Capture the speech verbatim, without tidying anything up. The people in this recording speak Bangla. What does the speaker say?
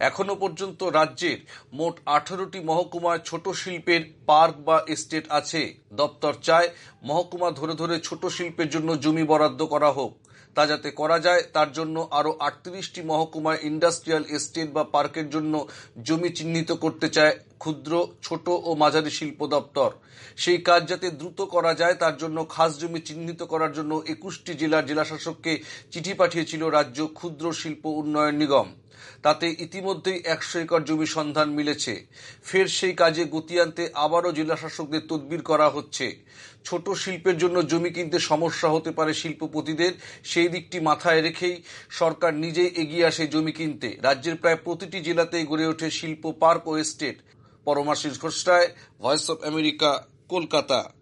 এখনো পর্যন্ত রাজ্যের মোট আঠারোটি মহকুমায় ছোট শিল্পের পার্ক বা এস্টেট আছে। দপ্তর চায় মহকুমা ধরে ধরে ছোট শিল্পের জন্য জমি বরাদ্দ করা হোক। তা যাতে করা যায় তার জন্য আরও আটত্রিশটি মহকুমায় ইন্ডাস্ট্রিয়াল এস্টেট বা পার্কের জন্য জমি চিহ্নিত করতে চায় ক্ষুদ্র, ছোট ও মাঝারি শিল্প দপ্তর। সেই কাজ যাতে দ্রুত করা যায় তার জন্য খাস জমি চিহ্নিত করার জন্য একুশটি জেলার জেলাশাসককে চিঠি পাঠিয়েছিল রাজ্য ক্ষুদ্র শিল্প উন্নয়ন নিগম। তাতে ইতিমধ্যেই একশো একর জমি সন্ধান মিলেছে। ফের সেই কাজে গতি আনতে আবারও জেলাশাসকদের তদবির করা হচ্ছে। ছোট শিল্পের জন্য জমি কিনতে সমস্যা হতে পারে শিল্পপতিদের, সেই দিকটি মাথায় রেখেই সরকার নিজেই এগিয়ে আসে জমি কিনতে। রাজ্যের প্রায় প্রতিটি জেলাতেই গড়ে ওঠে শিল্প পার্ক ও estate. Paramashis Ghosh Roy, voice of America, Kolkata.